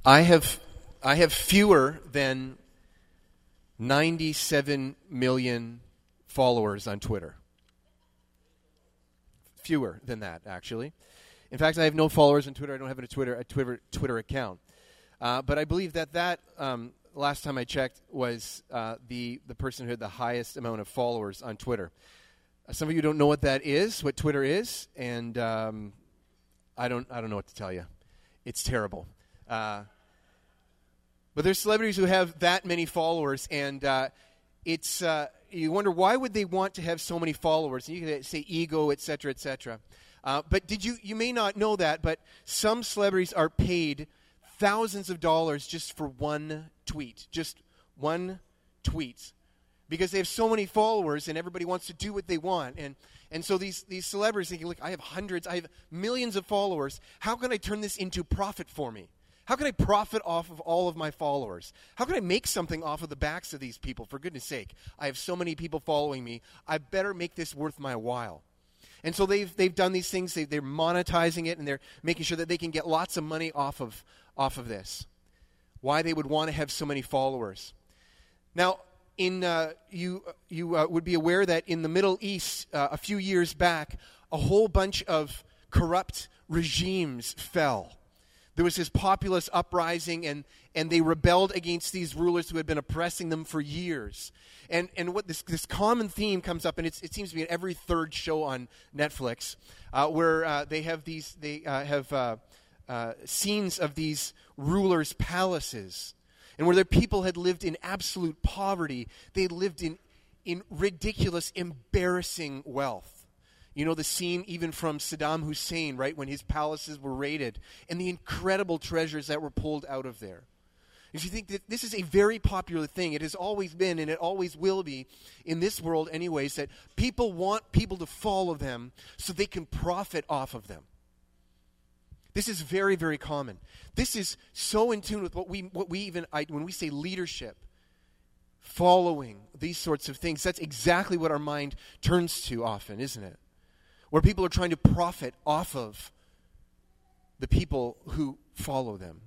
I have fewer than 97 million followers on Twitter. Fewer than that, actually. In fact, I have no followers on Twitter. I don't have a Twitter account. But I believe that last time I checked was the person who had the highest amount of followers on Twitter. Some of you don't know what that is, what Twitter is, and I don't know what to tell you. It's terrible. But there's celebrities who have that many followers, and it's you wonder, why would they want to have so many followers? And you can say ego, et cetera, et cetera. But you may not know that, but some celebrities are paid thousands of dollars just for one tweet. Just one tweet. Because they have so many followers and everybody wants to do what they want. And so these celebrities thinking, look, I have millions of followers. How can I turn this into profit for me? How can I profit off of all of my followers? How can I make something off of the backs of these people? For goodness sake, I have so many people following me. I better make this worth my while. And so they've done these things. They're monetizing it, and they're making sure that they can get lots of money off of this. Why they would want to have so many followers? Now, you would be aware that in the Middle East a few years back, a whole bunch of corrupt regimes fell. There was this populist uprising, and they rebelled against these rulers who had been oppressing them for years. And what this common theme comes up, and it seems to be in every third show on Netflix, where they have scenes of these rulers' palaces, and where their people had lived in absolute poverty. They lived in ridiculous, embarrassing wealth. You know the scene even from Saddam Hussein, right, when his palaces were raided, and the incredible treasures that were pulled out of there. If you think that this is a very popular thing, it has always been, and it always will be, in this world anyways, that people want people to follow them so they can profit off of them. This is very, very common. This is so in tune with what we when we say leadership, following, these sorts of things, that's exactly what our mind turns to often, isn't it? Where people are trying to profit off of the people who follow them.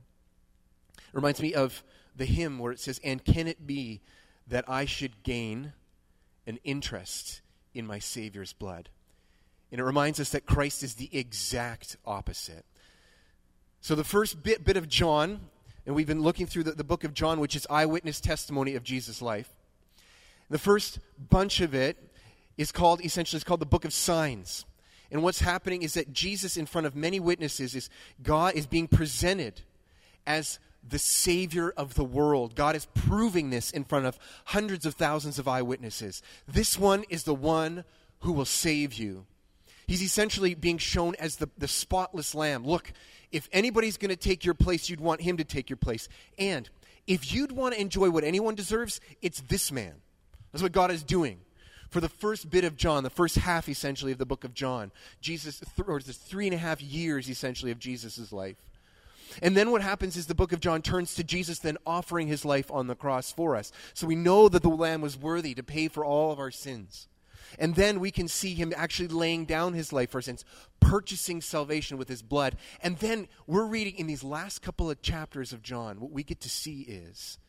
It reminds me of the hymn where it says, "And can it be that I should gain an interest in my Savior's blood?" And it reminds us that Christ is the exact opposite. So the first bit of John, and we've been looking through the book of John, which is eyewitness testimony of Jesus' life. The first bunch of it is called the book of signs. And what's happening is that Jesus, in front of many witnesses, God is being presented as the Savior of the world. God is proving this in front of hundreds of thousands of eyewitnesses. This one is the one who will save you. He's essentially being shown as the spotless lamb. Look, if anybody's going to take your place, you'd want him to take your place. And if you'd want to enjoy what anyone deserves, it's this man. That's what God is doing. For the first bit of John, the first half essentially of the book of John, Jesus, or the 3.5 years essentially of Jesus' life. And then what happens is the book of John turns to Jesus then offering his life on the cross for us. So we know that the Lamb was worthy to pay for all of our sins. And then we can see him actually laying down his life for our sins, purchasing salvation with his blood. And then we're reading in these last couple of chapters of John, what we get to see is,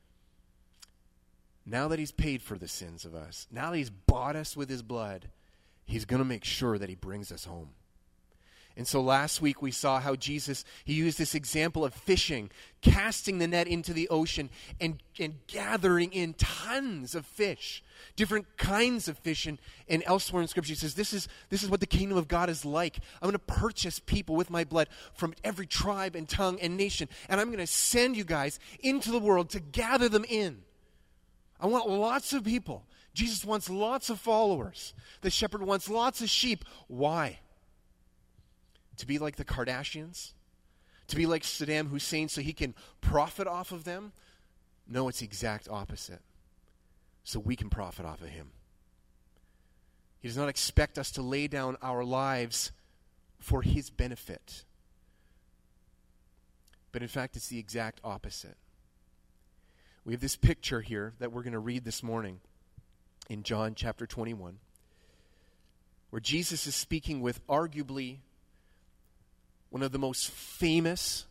now that he's paid for the sins of us, now that he's bought us with his blood, he's going to make sure that he brings us home. And so last week we saw how Jesus, he used this example of fishing, casting the net into the ocean and gathering in tons of fish, different kinds of fish. And elsewhere in Scripture he says, this is what the kingdom of God is like. I'm going to purchase people with my blood from every tribe and tongue and nation. And I'm going to send you guys into the world to gather them in. I want lots of people. Jesus wants lots of followers. The shepherd wants lots of sheep. Why? To be like the Kardashians? To be like Saddam Hussein so he can profit off of them? No, it's the exact opposite. So we can profit off of him. He does not expect us to lay down our lives for his benefit. But in fact, it's the exact opposite. We have this picture here that we're going to read this morning in John chapter 21, where Jesus is speaking with arguably one of the most famous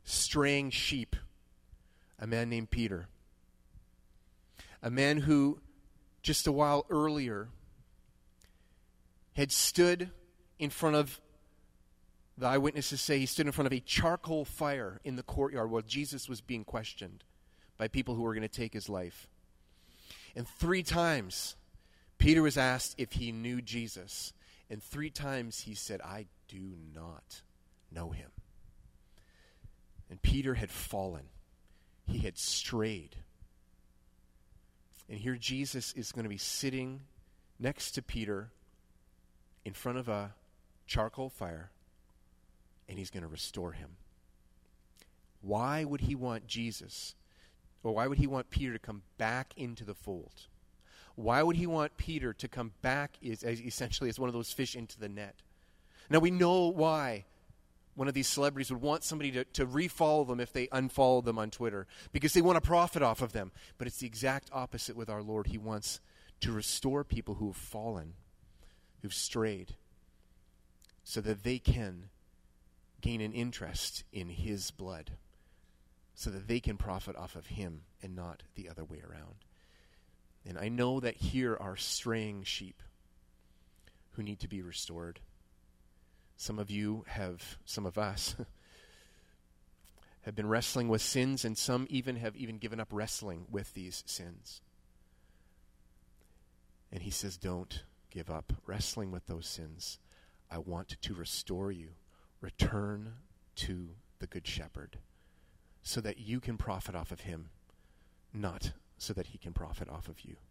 straying sheep, a man named Peter. A man who, just a while earlier, had stood in front of, the eyewitnesses say he stood in front of a charcoal fire in the courtyard while Jesus was being questioned by people who were going to take his life. And 3 times, Peter was asked if he knew Jesus. And 3 times he said, I do not know him. And Peter had fallen. He had strayed. And here Jesus is going to be sitting next to Peter in front of a charcoal fire, and he's going to restore him. Why would he want Jesus, or why would he want Peter to come back into the fold? Why would he want Peter to come back essentially as one of those fish into the net? Now we know why one of these celebrities would want somebody to refollow them if they unfollow them on Twitter, because they want to profit off of them. But it's the exact opposite with our Lord. He wants to restore people who have fallen, who've strayed, so that they can gain an interest in his blood, so that they can profit off of him and not the other way around. And I know that here are straying sheep who need to be restored. Some of us have been wrestling with sins, and some have given up wrestling with these sins. And he says, don't give up wrestling with those sins. I want to restore you. Return to the Good Shepherd so that you can profit off of him, not so that he can profit off of you.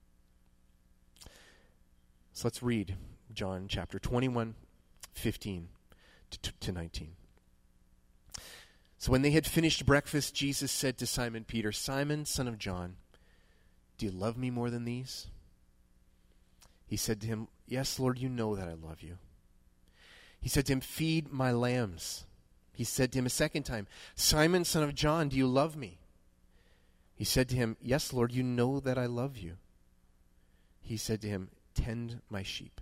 So let's read John chapter 21, 15 to 19. So when they had finished breakfast, Jesus said to Simon Peter, Simon, son of John, do you love me more than these? He said to him, yes, Lord, you know that I love you. He said to him, feed my lambs. He said to him a second time, Simon, son of John, do you love me? He said to him, yes, Lord, you know that I love you. He said to him, tend my sheep.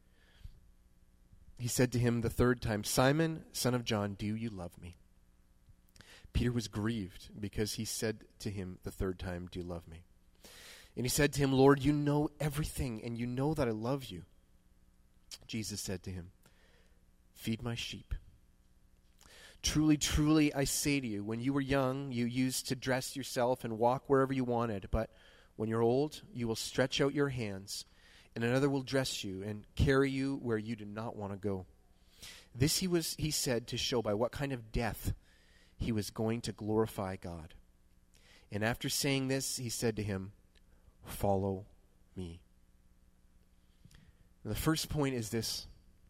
He said to him the third time, Simon, son of John, do you love me? Peter was grieved because he said to him the third time, do you love me? And he said to him, Lord, you know everything, and you know that I love you. Jesus said to him, feed my sheep. Truly, truly, I say to you, when you were young, you used to dress yourself and walk wherever you wanted. But when you're old, you will stretch out your hands, and another will dress you and carry you where you do not want to go. This he said to show by what kind of death he was going to glorify God. And after saying this, he said to him, follow me. And the first point is this.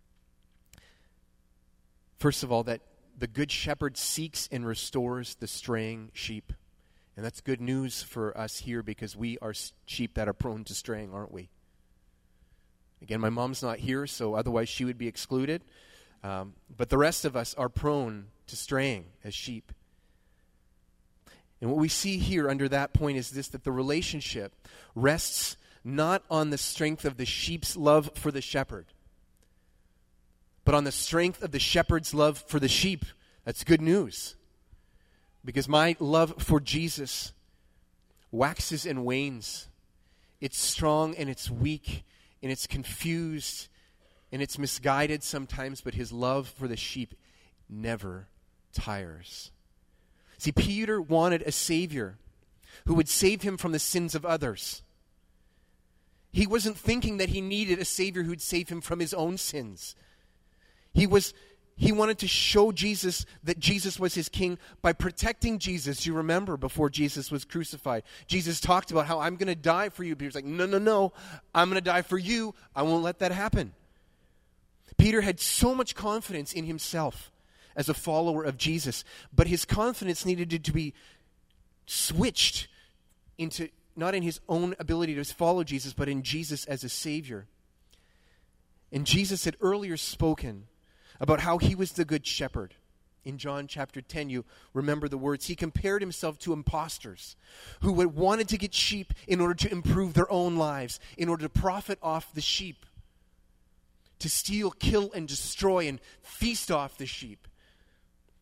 First of all, that the Good Shepherd seeks and restores the straying sheep. And that's good news for us here, because we are sheep that are prone to straying, aren't we? Again, my mom's not here, so otherwise she would be excluded. But the rest of us are prone to straying as sheep. And what we see here under that point is this, that the relationship rests not on the strength of the sheep's love for the shepherd, but on the strength of the shepherd's love for the sheep. That's good news. Because my love for Jesus waxes and wanes. It's strong and it's weak and it's confused and it's misguided sometimes, but his love for the sheep never tires. See, Peter wanted a Savior who would save him from the sins of others. He wasn't thinking that he needed a Savior who would save him from his own sins. He wanted to show Jesus that Jesus was his king by protecting Jesus. You remember before Jesus was crucified, Jesus talked about how I'm going to die for you. Peter's like, no, I'm going to die for you. I won't let that happen. Peter had so much confidence in himself as a follower of Jesus, but his confidence needed to be switched into not in his own ability to follow Jesus, but in Jesus as a Savior. And Jesus had earlier spoken about how he was the good shepherd. In John chapter 10, you remember the words. He compared himself to impostors who had wanted to get sheep in order to improve their own lives, in order to profit off the sheep, to steal, kill, and destroy, and feast off the sheep.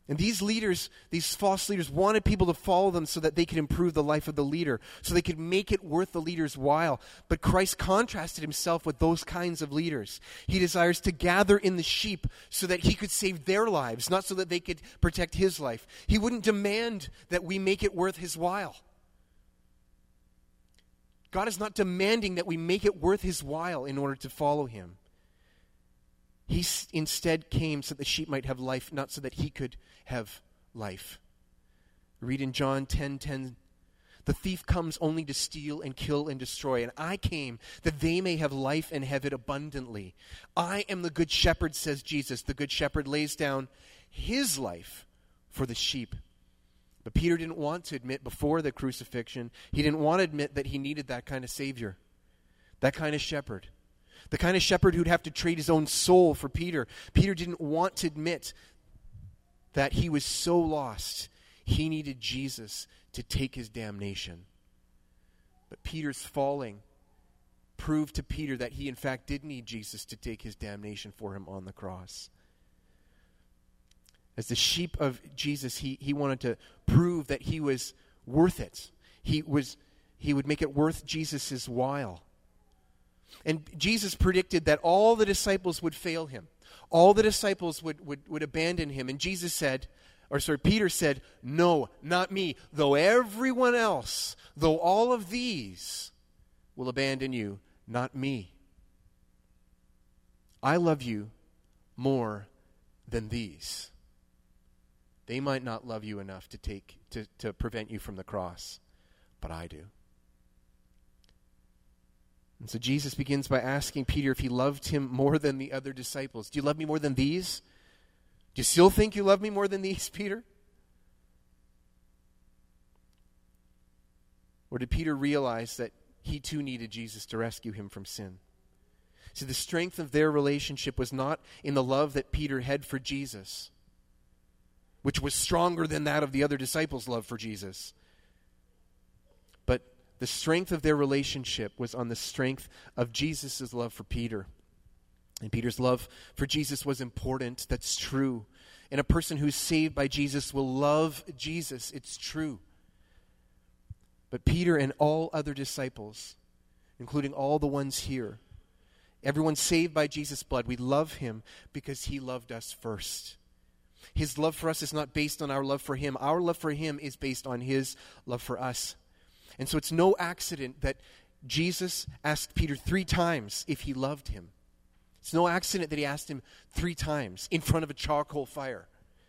And these leaders, these false leaders, wanted people to follow them so that they could improve the life of the leader, so they could make it worth the leader's while. But Christ contrasted himself with those kinds of leaders. He desires to gather in the sheep so that he could save their lives, not so that they could protect his life. He wouldn't demand that we make it worth his while. God is not demanding that we make it worth his while in order to follow him. He instead came so that the sheep might have life, not so that he could have life. Read in John 10:10, the thief comes only to steal and kill and destroy, and I came that they may have life and have it abundantly. I am the good shepherd, says Jesus. The good shepherd lays down his life for the sheep. But Peter didn't want to admit before the crucifixion, he didn't want to admit that he needed that kind of Savior, that kind of shepherd. The kind of shepherd who'd have to trade his own soul for Peter. Peter didn't want to admit that he was so lost, he needed Jesus to take his damnation. But Peter's falling proved to Peter that he in fact did need Jesus to take his damnation for him on the cross. As the sheep of Jesus, he wanted to prove that he was worth it. He would make it worth Jesus' while. And Jesus predicted that all the disciples would fail him. All the disciples would abandon him. And Peter said, no, not me. Though everyone else, though all of these will abandon you, not me. I love you more than these. They might not love you enough to prevent you from the cross, but I do. And so Jesus begins by asking Peter if he loved him more than the other disciples. Do you love me more than these? Do you still think you love me more than these, Peter? Or did Peter realize that he too needed Jesus to rescue him from sin? See, the strength of their relationship was not in the love that Peter had for Jesus, which was stronger than that of the other disciples' love for Jesus. But the strength of their relationship was on the strength of Jesus' love for Peter. And Peter's love for Jesus was important. That's true. And a person who's saved by Jesus will love Jesus. It's true. But Peter and all other disciples, including all the ones here, everyone saved by Jesus' blood, we love him because he loved us first. His love for us is not based on our love for him. Our love for him is based on his love for us. And so it's no accident that Jesus asked Peter 3 times if he loved him. It's no accident that he asked him 3 times in front of a charcoal fire.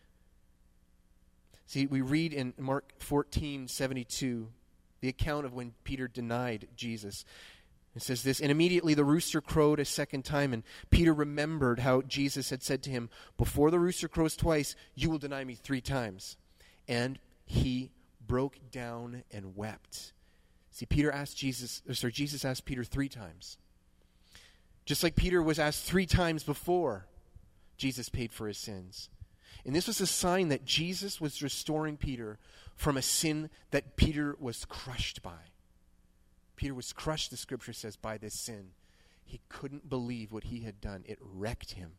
See, we read in Mark 14:72 the account of when Peter denied Jesus. It says this, and immediately the rooster crowed a second time, and Peter remembered how Jesus had said to him, before the rooster crows twice, you will deny me 3 times. And he broke down and wept. See, Jesus asked Peter 3 times. Just like Peter was asked 3 times before Jesus paid for his sins. And this was a sign that Jesus was restoring Peter from a sin that Peter was crushed by. Peter was crushed, the scripture says, by this sin. He couldn't believe what he had done. It wrecked him.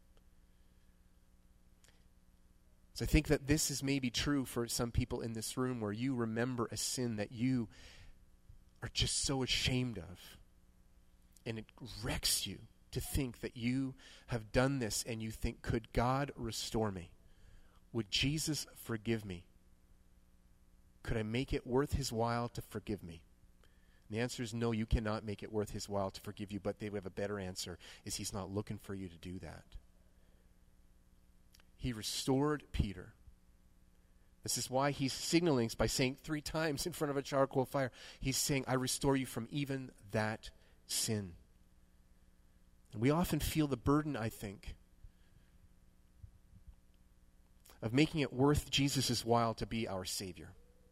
So I think that this is maybe true for some people in this room where you remember a sin that you are just so ashamed of. And it wrecks you to think that you have done this and you think, could God restore me? Would Jesus forgive me? Could I make it worth his while to forgive me? And the answer is no, you cannot make it worth his while to forgive you, but they have a better answer, is he's not looking for you to do that. He restored Peter. This is why he's signaling by saying 3 times in front of a charcoal fire. He's saying, I restore you from even that sin. And we often feel the burden, I think, of making it worth Jesus' while to be our Savior.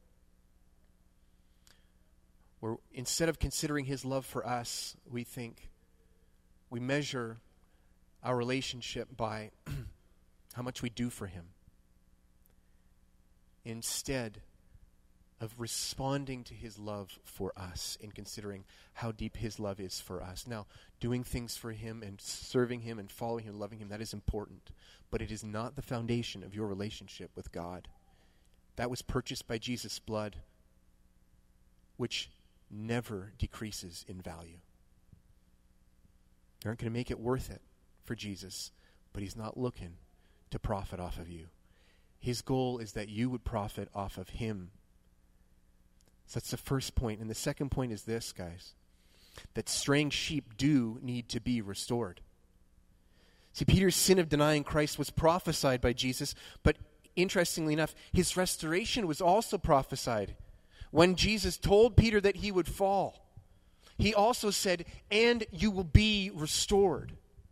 Where instead of considering his love for us, we measure our relationship by how much we do for him, instead of responding to his love for us and considering how deep his love is for us. Now, doing things for him and serving him and following him, loving him, that is important. But it is not the foundation of your relationship with God. That was purchased by Jesus' blood, which never decreases in value. You aren't going to make it worth it for Jesus, but he's not looking to profit off of you. His goal is that you would profit off of him. So that's the first point. And the second point is this, guys, that straying sheep do need to be restored. See, Peter's sin of denying Christ was prophesied by Jesus, but interestingly enough, his restoration was also prophesied. When Jesus told Peter that he would fall, he also said, "And you will be restored."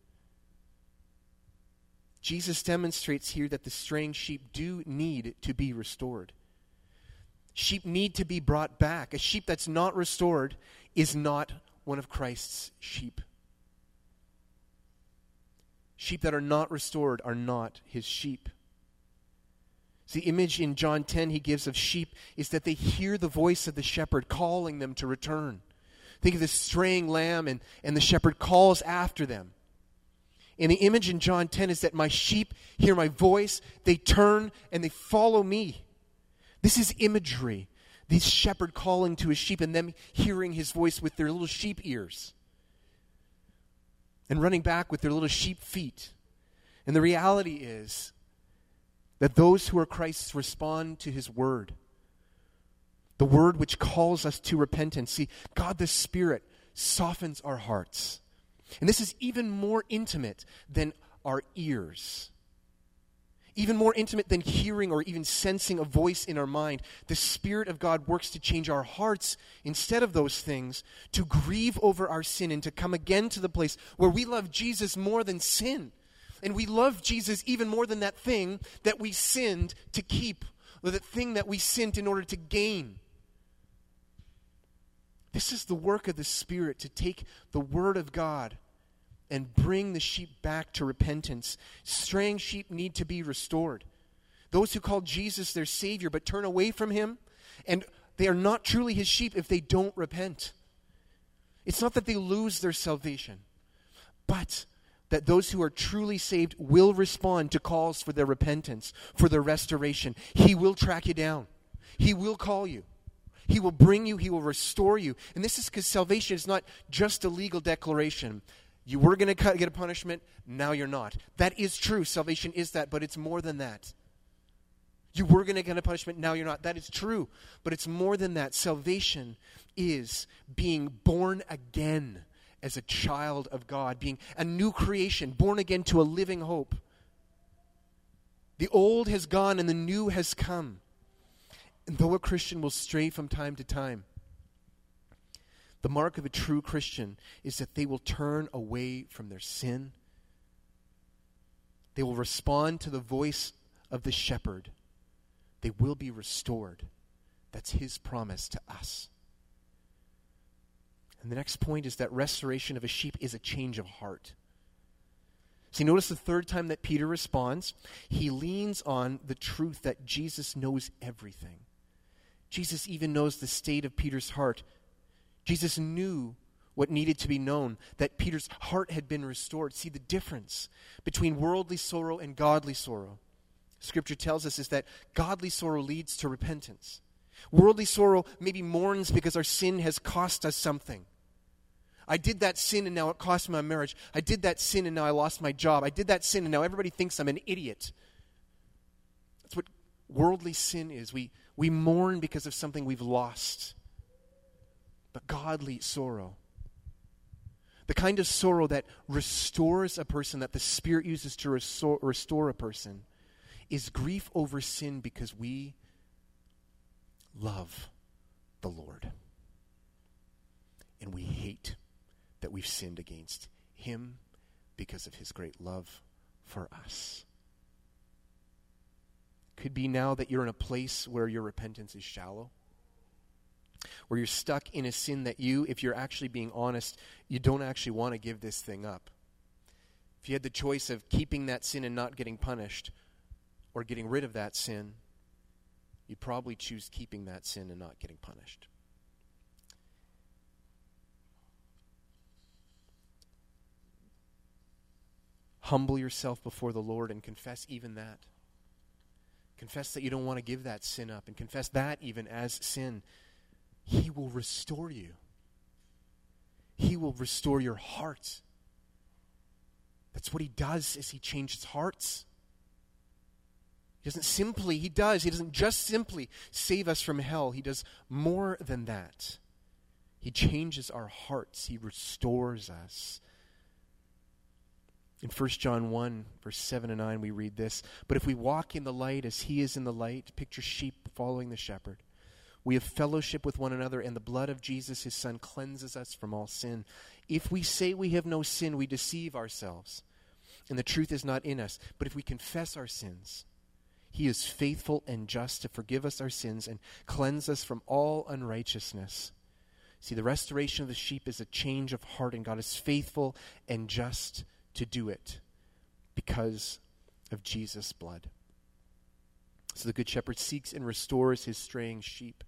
Jesus demonstrates here that the straying sheep do need to be restored. Sheep need to be brought back. A sheep that's not restored is not one of Christ's sheep. Sheep that are not restored are not his sheep. So the image in John 10 he gives of sheep is that they hear the voice of the shepherd calling them to return. Think of this straying lamb and the shepherd calls after them. And the image in John 10 is that my sheep hear my voice, they turn and they follow me. This is imagery. The shepherd calling to his sheep and them hearing his voice with their little sheep ears. And running back with their little sheep feet. And the reality is that those who are Christ's respond to his word. The word which calls us to repentance. See, God the Spirit softens our hearts. And this is even more intimate than our ears. Even more intimate than hearing or even sensing a voice in our mind. The Spirit of God works to change our hearts instead of those things, to grieve over our sin and to come again to the place where we love Jesus more than sin. And we love Jesus even more than that thing that we sinned to keep, or that thing that we sinned in order to gain. This is the work of the Spirit, to take the Word of God and bring the sheep back to repentance. Straying sheep need to be restored. Those who call Jesus their Savior but turn away from him, and they are not truly his sheep if they don't repent. It's not that they lose their salvation, but that those who are truly saved will respond to calls for their repentance, for their restoration. He will track you down. He will call you. He will bring you. He will restore you. And this is because salvation is not just a legal declaration. You were going to get a punishment, now you're not. That is true. Salvation is that, but it's more than that. You were going to get a punishment, now you're not. That is true, but it's more than that. Salvation is being born again as a child of God, being a new creation, born again to a living hope. The old has gone and the new has come. And though a Christian will stray from time to time, the mark of a true Christian is that they will turn away from their sin. They will respond to the voice of the shepherd. They will be restored. That's his promise to us. And the next point is that restoration of a sheep is a change of heart. See, notice the third time that Peter responds, he leans on the truth that Jesus knows everything. Jesus even knows the state of Peter's heart. Jesus knew what needed to be known, that Peter's heart had been restored. See, the difference between worldly sorrow and godly sorrow, Scripture tells us, is that godly sorrow leads to repentance. Worldly sorrow maybe mourns because our sin has cost us something. I did that sin and now it cost me my marriage. I did that sin and now I lost my job. I did that sin and now everybody thinks I'm an idiot. That's what worldly sin is. We mourn because of something we've lost. But godly sorrow, the kind of sorrow that restores a person, that the Spirit uses to restore a person, is grief over sin because we love the Lord. And we hate that we've sinned against him because of his great love for us. Could be now that you're in a place where your repentance is shallow, where you're stuck in a sin that you, if you're actually being honest, you don't actually want to give this thing up. If you had the choice of keeping that sin and not getting punished, or getting rid of that sin, you'd probably choose keeping that sin and not getting punished. Humble yourself before the Lord and confess even that. Confess that you don't want to give that sin up, and confess that even as sin. He will restore you. He will restore your heart. That's what he does, is he changes hearts. He doesn't just simply save us from hell. He does more than that. He changes our hearts. He restores us. In 1 John 1, verse 7 and 9, we read this. But if we walk in the light as he is in the light, picture sheep following the shepherd, we have fellowship with one another, and the blood of Jesus, his Son, cleanses us from all sin. If we say we have no sin, we deceive ourselves, and the truth is not in us. But if we confess our sins, he is faithful and just to forgive us our sins and cleanse us from all unrighteousness. See, the restoration of the sheep is a change of heart, and God is faithful and just to do it because of Jesus' blood. So the Good Shepherd seeks and restores his straying sheep.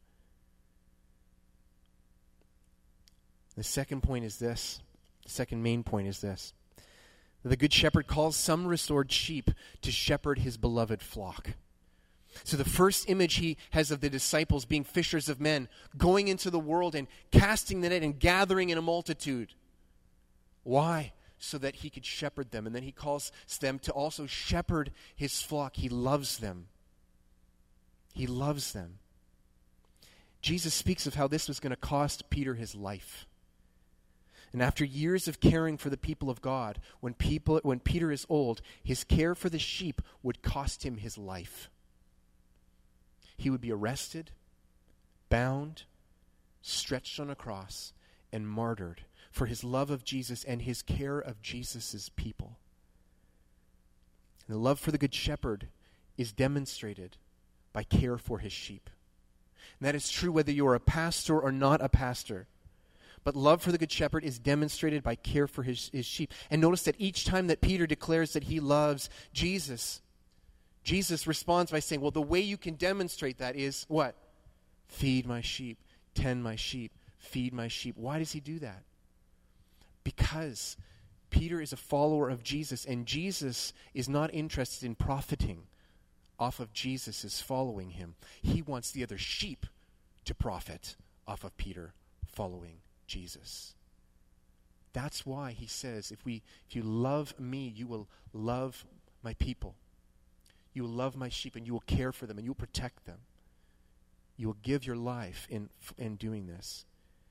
The second point is this. The second main point is this. The Good Shepherd calls some restored sheep to shepherd his beloved flock. So the first image he has of the disciples being fishers of men, going into the world and casting the net and gathering in a multitude. Why? So that he could shepherd them. And then he calls them to also shepherd his flock. He loves them. He loves them. Jesus speaks of how this was going to cost Peter his life. And after years of caring for the people of God, when Peter is old, his care for the sheep would cost him his life. He would be arrested, bound, stretched on a cross, and martyred for his love of Jesus and his care of Jesus' people. And the love for the Good Shepherd is demonstrated by care for his sheep. And that is true whether you are a pastor or not a pastor. But love for the Good Shepherd is demonstrated by care for his sheep. And notice that each time that Peter declares that he loves Jesus, Jesus responds by saying, well, the way you can demonstrate that is what? Feed my sheep, tend my sheep, feed my sheep. Why does he do that? Because Peter is a follower of Jesus, and Jesus is not interested in profiting off of Jesus' following him. He wants the other sheep to profit off of Peter following Jesus. That's why he says, if you love me, you will love my people. You will love my sheep, and you will care for them, and you will protect them. You will give your life in doing this.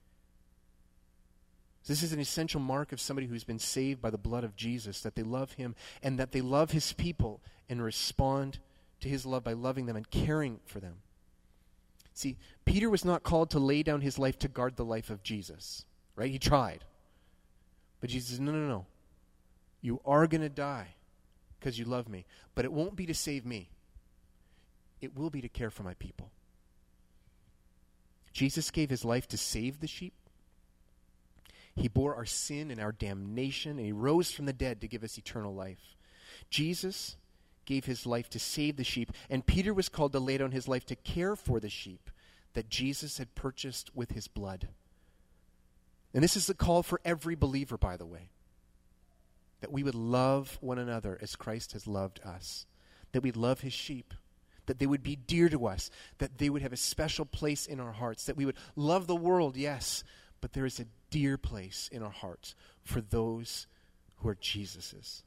This is an essential mark of somebody who's been saved by the blood of Jesus, that they love him and that they love his people and respond to his love by loving them and caring for them. See, Peter was not called to lay down his life to guard the life of Jesus, right? He tried. But Jesus says, no. You are going to die because you love me, but it won't be to save me. It will be to care for my people. Jesus gave his life to save the sheep. He bore our sin and our damnation, and he rose from the dead to give us eternal life. Jesus gave his life to save the sheep, and Peter was called to lay down his life to care for the sheep that Jesus had purchased with his blood. And this is the call for every believer, by the way, that we would love one another as Christ has loved us, that we'd love his sheep, that they would be dear to us, that they would have a special place in our hearts, that we would love the world, yes, but there is a dear place in our hearts for those who are Jesus's.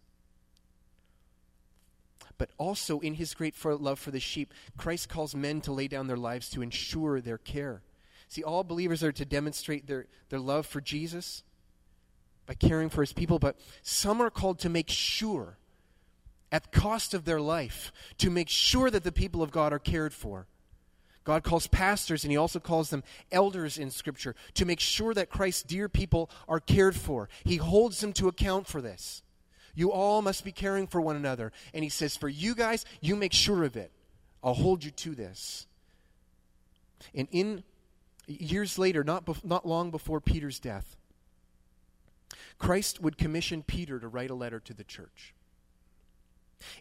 But also in his great love for the sheep, Christ calls men to lay down their lives to ensure their care. See, all believers are to demonstrate their love for Jesus by caring for his people, but some are called to make sure, at the cost of their life, to make sure that the people of God are cared for. God calls pastors, and he also calls them elders in Scripture, to make sure that Christ's dear people are cared for. He holds them to account for this. You all must be caring for one another. And he says, for you guys, you make sure of it. I'll hold you to this. And in years later, not long before Peter's death, Christ would commission Peter to write a letter to the church.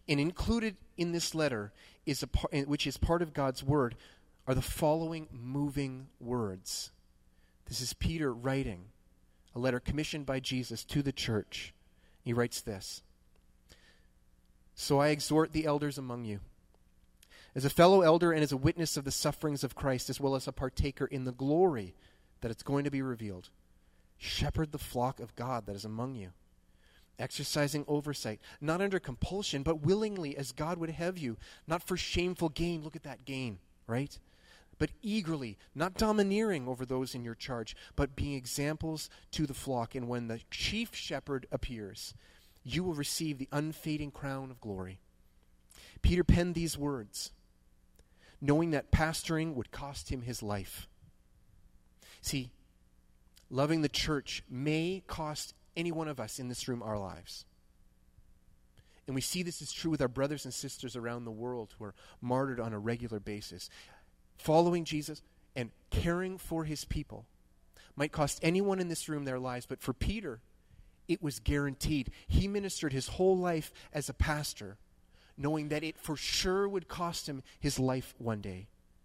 And included in this letter, which is part of God's word, are the following moving words. This is Peter writing a letter commissioned by Jesus to the church. He writes this: "So I exhort the elders among you, as a fellow elder and as a witness of the sufferings of Christ, as well as a partaker in the glory that it's going to be revealed, shepherd the flock of God that is among you, exercising oversight, not under compulsion, but willingly, as God would have you, not for shameful gain." Look at that gain, right? "But eagerly, not domineering over those in your charge, but being examples to the flock. And when the chief shepherd appears, you will receive the unfading crown of glory." Peter penned these words, knowing that pastoring would cost him his life. See, loving the church may cost any one of us in this room our lives. And we see this is true with our brothers and sisters around the world who are martyred on a regular basis. Following Jesus and caring for his people might cost anyone in this room their lives, but for Peter, it was guaranteed. He ministered his whole life as a pastor, knowing that it for sure would cost him his life one day.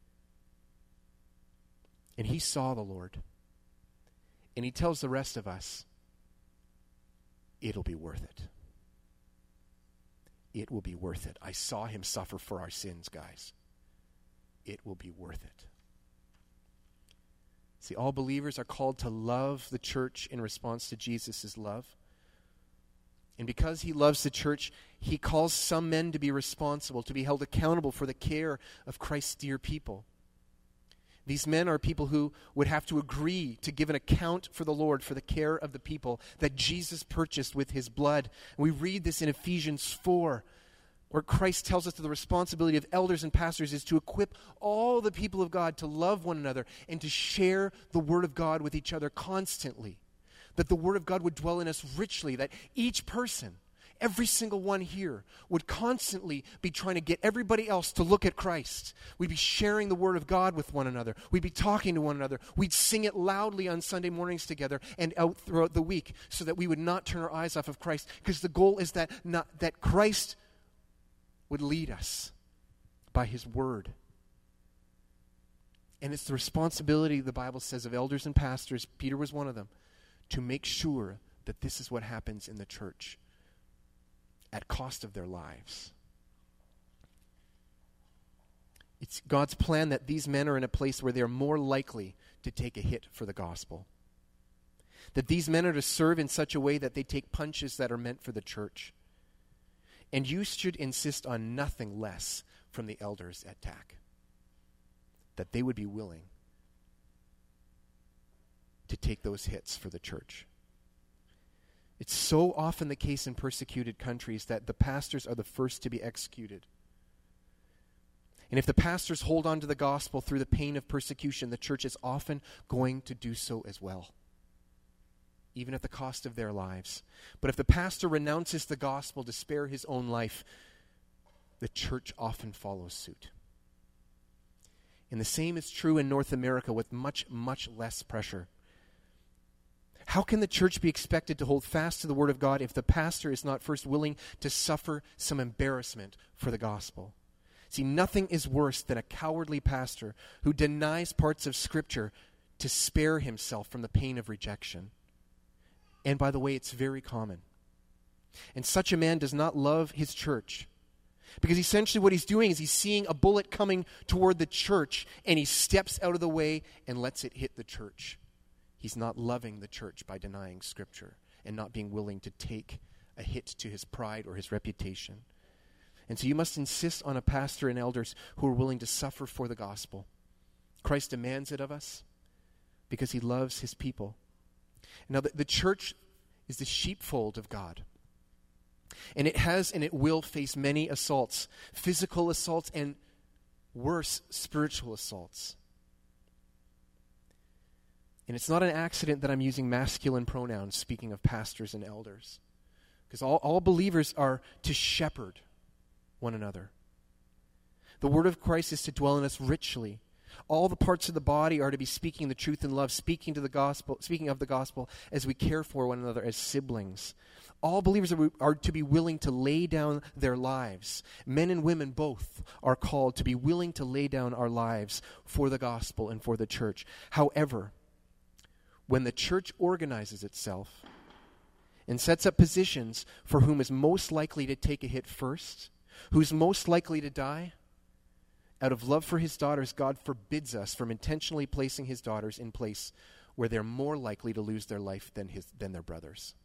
And he saw the Lord. And he tells the rest of us, it'll be worth it. It will be worth it. I saw him suffer for our sins, guys. It will be worth it. See, all believers are called to love the church in response to Jesus' love. And because he loves the church, he calls some men to be responsible, to be held accountable for the care of Christ's dear people. These men are people who would have to agree to give an account for the Lord for the care of the people that Jesus purchased with his blood. And we read this in Ephesians 4, where Christ tells us that the responsibility of elders and pastors is to equip all the people of God to love one another and to share the Word of God with each other constantly. That the Word of God would dwell in us richly, that each person, every single one here, would constantly be trying to get everybody else to look at Christ. We'd be sharing the Word of God with one another. We'd be talking to one another. We'd sing it loudly on Sunday mornings together and out throughout the week so that we would not turn our eyes off of Christ, because the goal is that Christ would lead us by his word. And it's the responsibility, the Bible says, of elders and pastors, Peter was one of them, to make sure that this is what happens in the church at cost of their lives. It's God's plan that these men are in a place where they're more likely to take a hit for the gospel. That these men are to serve in such a way that they take punches that are meant for the church. And you should insist on nothing less from the elders at TAC. That they would be willing to take those hits for the church. It's so often the case in persecuted countries that the pastors are the first to be executed. And if the pastors hold on to the gospel through the pain of persecution, the church is often going to do so as well, even at the cost of their lives. But if the pastor renounces the gospel to spare his own life, the church often follows suit. And the same is true in North America with much, much less pressure. How can the church be expected to hold fast to the Word of God if the pastor is not first willing to suffer some embarrassment for the gospel? See, nothing is worse than a cowardly pastor who denies parts of Scripture to spare himself from the pain of rejection. And by the way, it's very common. And such a man does not love his church, because essentially what he's doing is he's seeing a bullet coming toward the church, and he steps out of the way and lets it hit the church. He's not loving the church by denying Scripture and not being willing to take a hit to his pride or his reputation. And so you must insist on a pastor and elders who are willing to suffer for the gospel. Christ demands it of us because he loves his people. Now, the church is the sheepfold of God. And it has and it will face many assaults, physical assaults and worse, spiritual assaults. And it's not an accident that I'm using masculine pronouns, speaking of pastors and elders. Because all believers are to shepherd one another. The word of Christ is to dwell in us richly, All the parts of the body are to be speaking the truth in love, speaking of the gospel as we care for one another as siblings. All believers are to be willing to lay down their lives. Men and women both are called to be willing to lay down our lives for the gospel and for the church. However, when the church organizes itself and sets up positions for whom is most likely to take a hit first, who's most likely to die, out of love for his daughters, God forbids us from intentionally placing his daughters in place where they're more likely to lose their life than their brothers.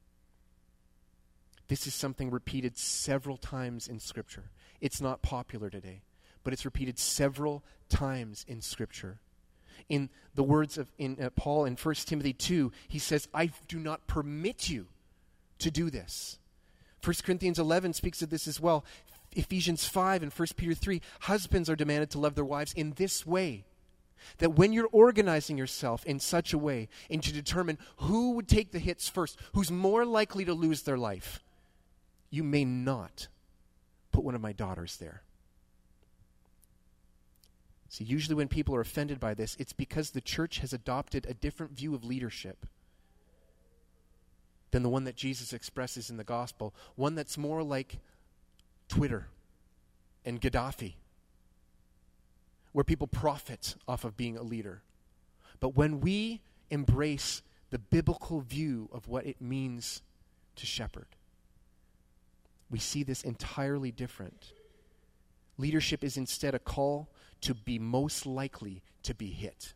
This is something repeated several times in Scripture. It's not popular today, but it's repeated several times in Scripture. In the words of Paul in 1 Timothy 2, he says, I do not permit you to do this. 1 Corinthians 11 speaks of this as well. Ephesians 5 and 1 Peter 3, husbands are demanded to love their wives in this way, that when you're organizing yourself in such a way and to determine who would take the hits first, who's more likely to lose their life, you may not put one of my daughters there. See, usually when people are offended by this, it's because the church has adopted a different view of leadership than the one that Jesus expresses in the gospel, one that's more like Twitter and Gaddafi, where people profit off of being a leader. But when we embrace the biblical view of what it means to shepherd, we see this entirely different. Leadership is instead a call to be most likely to be hit.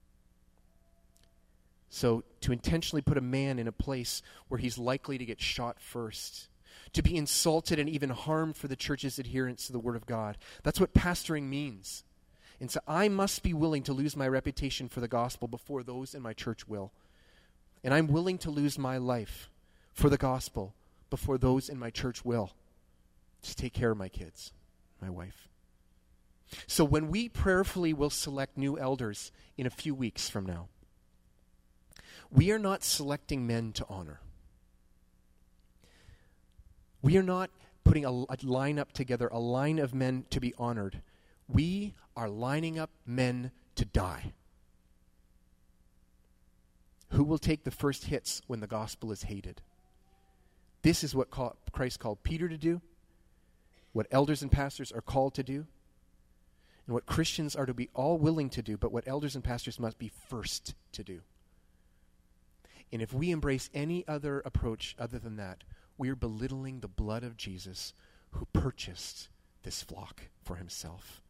So to intentionally put a man in a place where he's likely to get shot first, to be insulted and even harmed for the church's adherence to the Word of God. That's what pastoring means. And so I must be willing to lose my reputation for the gospel before those in my church will. And I'm willing to lose my life for the gospel before those in my church will, to take care of my kids, my wife. So when we prayerfully will select new elders in a few weeks from now, we are not selecting men to honor. We are not putting a lineup together, a line of men to be honored. We are lining up men to die. Who will take the first hits when the gospel is hated? This is what Christ called Peter to do, what elders and pastors are called to do, and what Christians are to be all willing to do, but what elders and pastors must be first to do. And if we embrace any other approach other than that, we are belittling the blood of Jesus who purchased this flock for himself.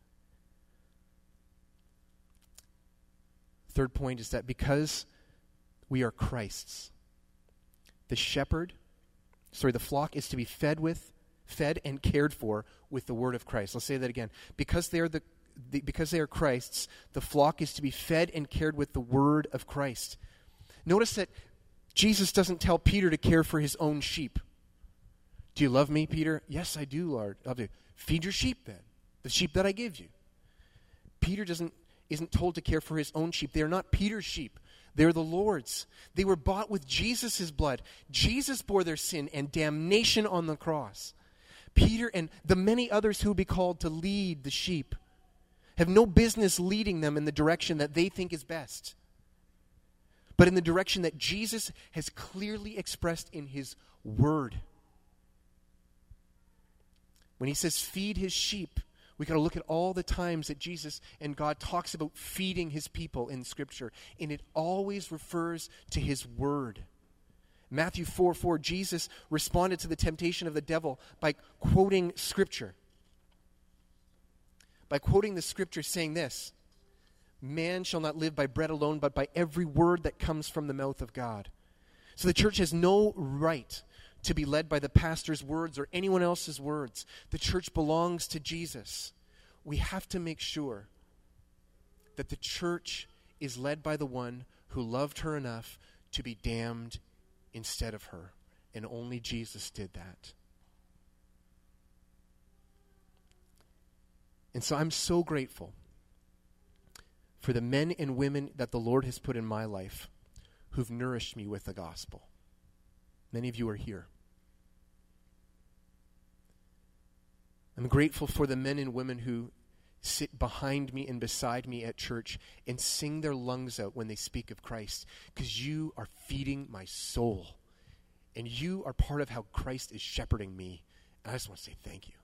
Third point is that because we are Christ's, the flock is to be fed and cared for with the word of Christ. Let's say that again. Because they are Christ's, the flock is to be fed and cared with the word of Christ. Notice that Jesus doesn't tell Peter to care for his own sheep. Do you love me, Peter? Yes, I do, Lord. Love you. Feed your sheep then, the sheep that I give you. Peter isn't told to care for his own sheep. They are not Peter's sheep. They're the Lord's. They were bought with Jesus' blood. Jesus bore their sin and damnation on the cross. Peter and the many others who will be called to lead the sheep have no business leading them in the direction that they think is best, but in the direction that Jesus has clearly expressed in his word. When he says feed his sheep, we got to look at all the times that Jesus and God talks about feeding his people in Scripture, and it always refers to his word. Matthew 4:4, Jesus responded to the temptation of the devil by quoting Scripture. By quoting the Scripture saying this, man shall not live by bread alone, but by every word that comes from the mouth of God. So the church has no right to be led by the pastor's words or anyone else's words. The church belongs to Jesus. We have to make sure that the church is led by the one who loved her enough to be damned instead of her. And only Jesus did that. And so I'm so grateful for the men and women that the Lord has put in my life who've nourished me with the gospel. Many of you are here. I'm grateful for the men and women who sit behind me and beside me at church and sing their lungs out when they speak of Christ, because you are feeding my soul. And you are part of how Christ is shepherding me. And I just want to say thank you.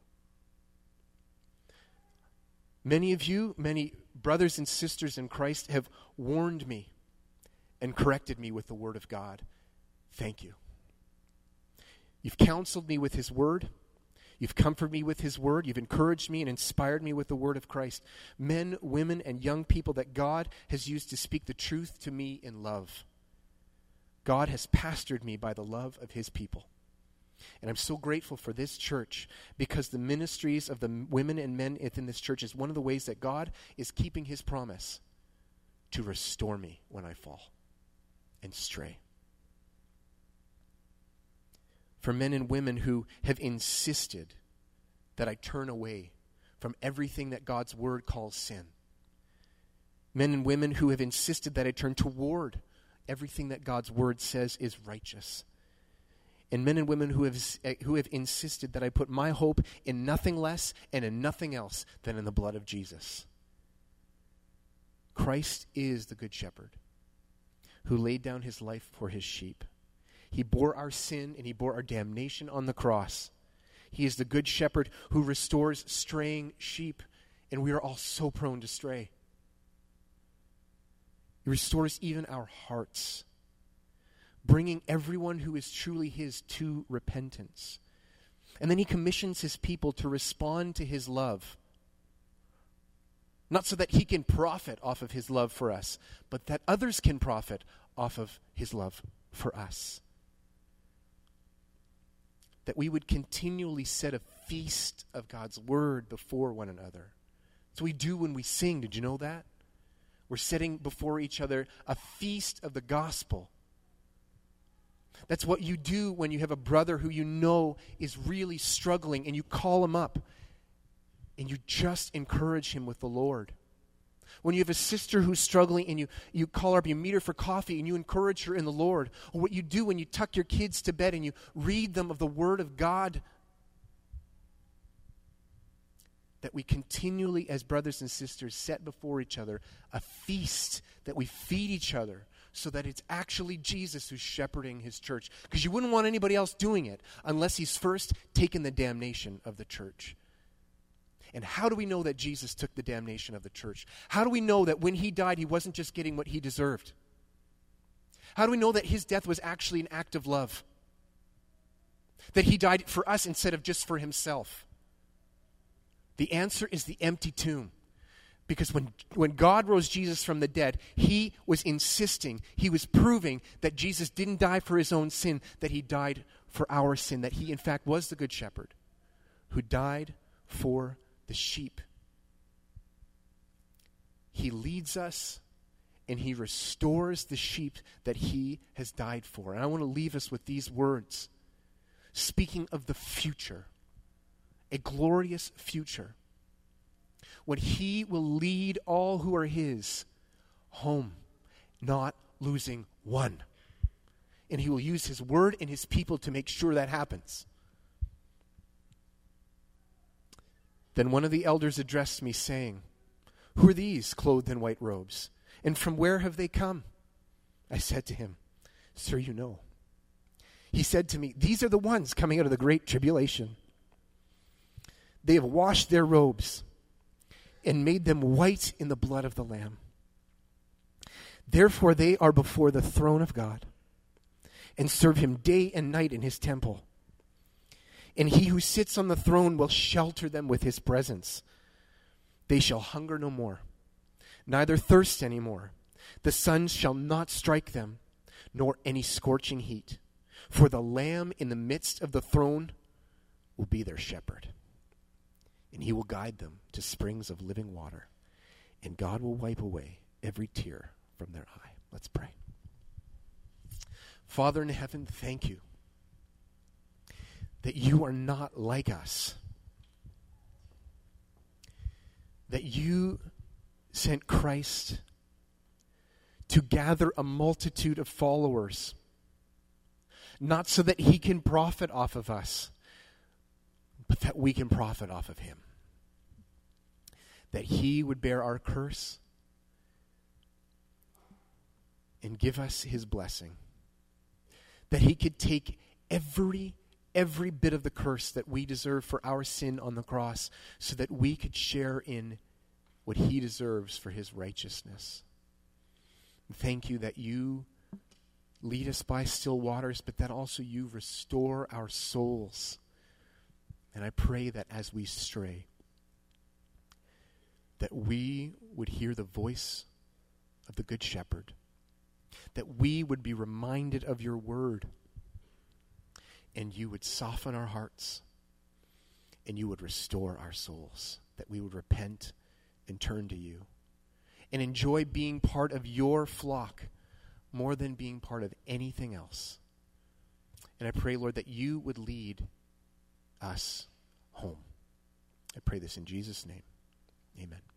Many of you, many brothers and sisters in Christ, have warned me and corrected me with the Word of God. Thank you. You've counseled me with His Word. You've comforted me with His Word. You've encouraged me and inspired me with the Word of Christ. Men, women, and young people that God has used to speak the truth to me in love. God has pastored me by the love of His people. And I'm so grateful for this church, because the ministries of the women and men within this church is one of the ways that God is keeping His promise to restore me when I fall and stray. For men and women who have insisted that I turn away from everything that God's Word calls sin. Men and women who have insisted that I turn toward everything that God's Word says is righteous. And men and women who have insisted that I put my hope in nothing less and in nothing else than in the blood of Jesus. Christ is the Good Shepherd who laid down His life for His sheep. He bore our sin and He bore our damnation on the cross. He is the Good Shepherd who restores straying sheep, and we are all so prone to stray. He restores even our hearts, bringing everyone who is truly His to repentance. And then He commissions His people to respond to His love. Not so that He can profit off of His love for us, but that others can profit off of His love for us. That we would continually set a feast of God's Word before one another. That's what we do when we sing. Did you know that? We're setting before each other a feast of the gospel. That's what you do when you have a brother who you know is really struggling, and you call him up and you just encourage him with the Lord. When you have a sister who's struggling and you call her up, you meet her for coffee and you encourage her in the Lord. Or what you do when you tuck your kids to bed and you read them of the Word of God. That we continually, as brothers and sisters, set before each other a feast, that we feed each other, so that it's actually Jesus who's shepherding His church. Because you wouldn't want anybody else doing it unless He's first taken the damnation of the church. And how do we know that Jesus took the damnation of the church? How do we know that when He died, He wasn't just getting what He deserved? How do we know that His death was actually an act of love? That He died for us instead of just for Himself? The answer is the empty tomb. Because when God rose Jesus from the dead, He was insisting, He was proving that Jesus didn't die for His own sin, that He died for our sin, that He in fact was the Good Shepherd who died for the sheep. He leads us and He restores the sheep that He has died for. And I want to leave us with these words, speaking of the future, a glorious future, when He will lead all who are His home, not losing one. And He will use His Word and His people to make sure that happens. Then one of the elders addressed me, saying, "Who are these clothed in white robes? And from where have they come?" I said to him, "Sir, you know." He said to me, "These are the ones coming out of the great tribulation. They have washed their robes and made them white in the blood of the Lamb. Therefore they are before the throne of God and serve Him day and night in His temple. And He who sits on the throne will shelter them with His presence. They shall hunger no more, neither thirst any more. The sun shall not strike them, nor any scorching heat. For the Lamb in the midst of the throne will be their shepherd. And He will guide them to springs of living water. And God will wipe away every tear from their eye." Let's pray. Father in heaven, thank You that You are not like us. That You sent Christ to gather a multitude of followers, not so that He can profit off of us, but that we can profit off of Him. that he would bear our curse and give us his blessing. That he could take every bit of the curse that we deserve for our sin on the cross so that we could share in what he deserves for his righteousness. And thank you that you lead us by still waters, but that also you restore our souls. And I pray that as we stray, that we would hear the voice of the Good Shepherd, that we would be reminded of your word, and you would soften our hearts, and you would restore our souls, that we would repent and turn to you, and enjoy being part of your flock more than being part of anything else. And I pray, Lord, that you would lead us home. I pray this in Jesus' name. Amen.